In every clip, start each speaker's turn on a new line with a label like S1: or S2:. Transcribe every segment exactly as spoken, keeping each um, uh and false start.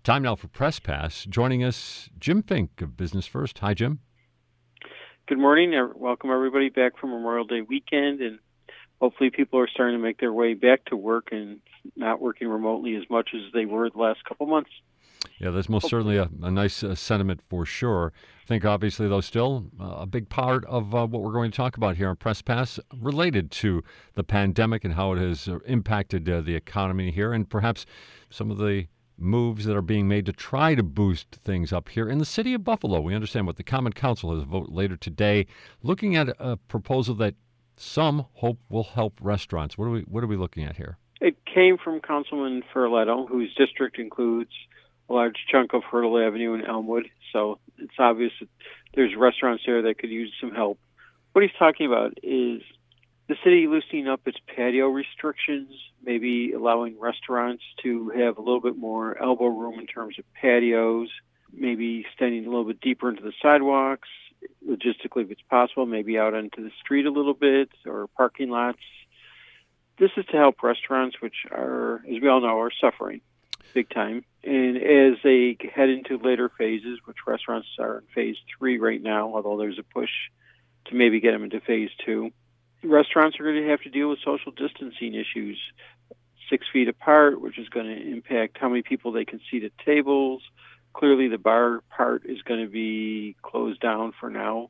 S1: Time now for Press Pass. Joining us, Jim Fink of Business First. Hi, Jim.
S2: Good morning. Welcome everybody back from Memorial Day weekend, and hopefully people are starting to make their way back to work and not working remotely as much as they were the last couple months.
S1: Yeah, that's most certainly a, a nice uh, sentiment for sure. I think obviously, though, still uh, a big part of uh, what we're going to talk about here on Press Pass related to the pandemic and how it has uh, impacted uh, the economy here, and perhaps some of the moves that are being made to try to boost things up here in the city of Buffalo. We understand what the Common Council has voted later today, looking at a proposal that some hope will help restaurants. What are we What are we looking at here?
S2: It came from Councilman Ferletto, whose district includes a large chunk of Hurdle Avenue and Elmwood. So it's obvious that there's restaurants there that could use some help. What he's talking about is the city loosening up its patio restrictions, maybe allowing restaurants to have a little bit more elbow room in terms of patios, maybe extending a little bit deeper into the sidewalks, logistically if it's possible, maybe out onto the street a little bit or parking lots. This is to help restaurants, which are, as we all know, are suffering big time. And as they head into later phases, which restaurants are in phase three right now, although there's a push to maybe get them into phase two, restaurants are going to have to deal with social distancing issues, six feet apart, which is going to impact how many people they can seat at tables. Clearly, the bar part is going to be closed down for now.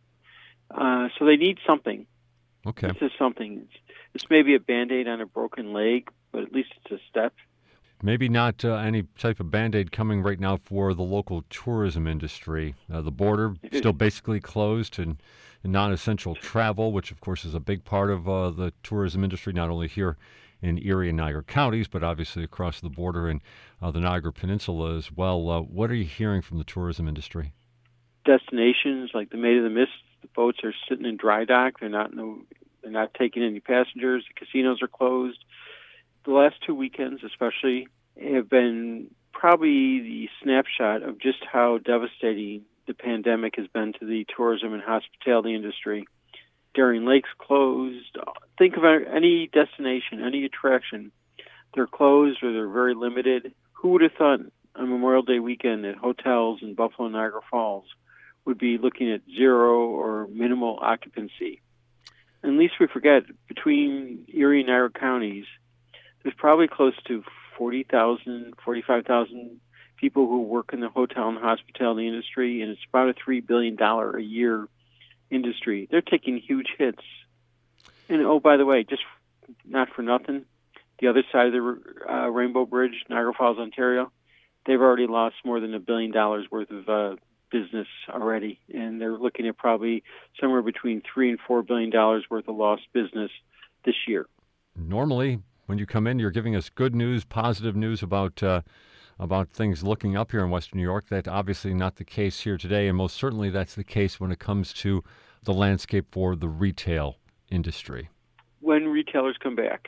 S2: Uh, so they need something.
S1: Okay.
S2: This is something. This may be a Band-Aid on a broken leg, but at least it's a step.
S1: Maybe not uh, any type of Band-Aid coming right now for the local tourism industry. Uh, the border still basically closed and, and non-essential travel, which of course is a big part of uh, the tourism industry, not only here in Erie and Niagara counties, but obviously across the border in uh, the Niagara Peninsula as well. Uh, what are you hearing from the tourism industry?
S2: Destinations like the Maid of the Mist, the boats are sitting in dry dock. They're not, no, they're not taking any passengers. The casinos are closed. The last two weekends especially have been probably the snapshot of just how devastating the pandemic has been to the tourism and hospitality industry. Darien Lake's closed. Think of any destination, any attraction. They're closed or they're very limited. Who would have thought on Memorial Day weekend that hotels in Buffalo and Niagara Falls would be looking at zero or minimal occupancy? And least we forget, between Erie and Niagara counties, there's probably close to forty thousand, forty-five thousand people who work in the hotel and hospitality industry, and it's about a three billion dollars a year industry. They're taking huge hits. And, oh, by the way, just not for nothing, the other side of the uh, Rainbow Bridge, Niagara Falls, Ontario, they've already lost more than a billion dollars worth of uh, business already, and they're looking at probably somewhere between three and four billion dollars worth of lost business this year.
S1: Normally, when you come in, you're giving us good news, positive news about uh, about things looking up here in Western New York. That's obviously not the case here today, and most certainly that's the case when it comes to the landscape for the retail industry.
S2: When retailers come back,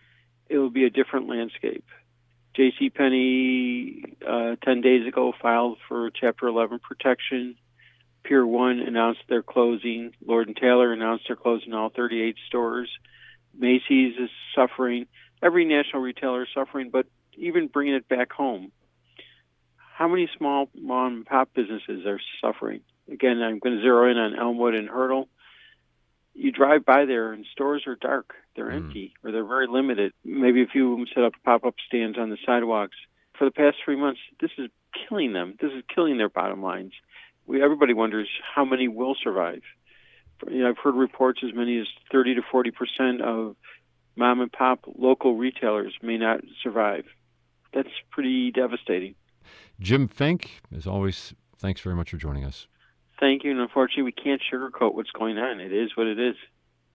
S2: it will be a different landscape. JCPenney, uh, ten days ago, filed for Chapter eleven protection. Pier one announced they're closing. Lord and Taylor announced they're closing all thirty-eight stores. Macy's is suffering. Every national retailer is suffering, but even bringing it back home, how many small mom and pop businesses are suffering? Again, I'm going to zero in on Elmwood and Hurdle. You drive by there and stores are dark. They're mm. empty or they're very limited. Maybe a few of them set up pop-up stands on the sidewalks. For the past three months, this is killing them. This is killing their bottom lines. We, everybody wonders how many will survive. You know, I've heard reports as many as thirty to forty percent of mom and pop local retailers may not survive. That's pretty devastating.
S1: Jim Fink, as always, thanks very much for joining us.
S2: Thank you. And unfortunately, we can't sugarcoat what's going on. It is what it is.